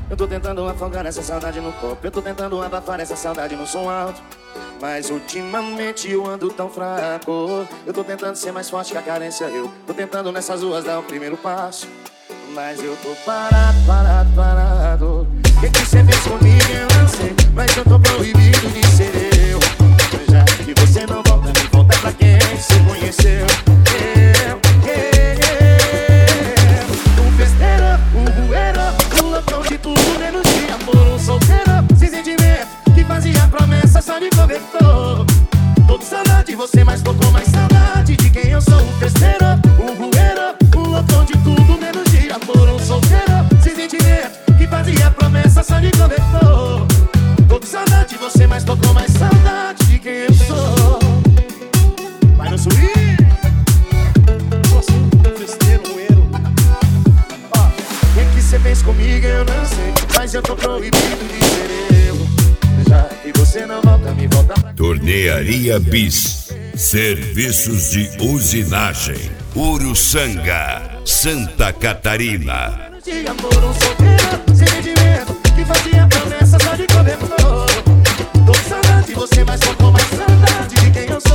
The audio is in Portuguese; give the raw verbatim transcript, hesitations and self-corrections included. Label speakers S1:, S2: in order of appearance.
S1: Eu tô tentando afogar essa saudade no copo, eu tô tentando abafar essa saudade no som alto, mas ultimamente eu ando tão fraco. Eu tô tentando ser mais forte que a carência, eu tô tentando nessas ruas dar o primeiro passo, mas eu tô parado, parado, parado. O que que você fez comigo eu não sei, mas eu tô proibido de ser eu. Já que você não volta, me volta pra quem você conheceu. Eu, eu, eu, um festeiro, um rueiro, um loucão de tudo, menos de amor, um solteiro sem sentimento, que fazia promessa só de cobertor. Tô com saudade de você, mas tô com mais saudade de quem eu sou. Um festeiro, um rueiro, um loucão de tudo, menos de amor, um solteiro sem sentimento, que fazia promessa só de cobertor. Tô com saudade de você, mas tô com mais saudade de quem eu sou. Vai no swing. Nossa, um festeiro, um rueiro. Ó, o que você fez comigo eu não sei, mas eu tô proibido de ser eu. Já que você não volta, me volta pra...
S2: Tornearia Bis, serviços de usinagem, Uruçanga, Santa Catarina.
S1: De amor, um solteiro sem sentimento, que fazia promessa só de cobertor. Tô com saudade de você, mas tô com mais saudade de quem eu sou.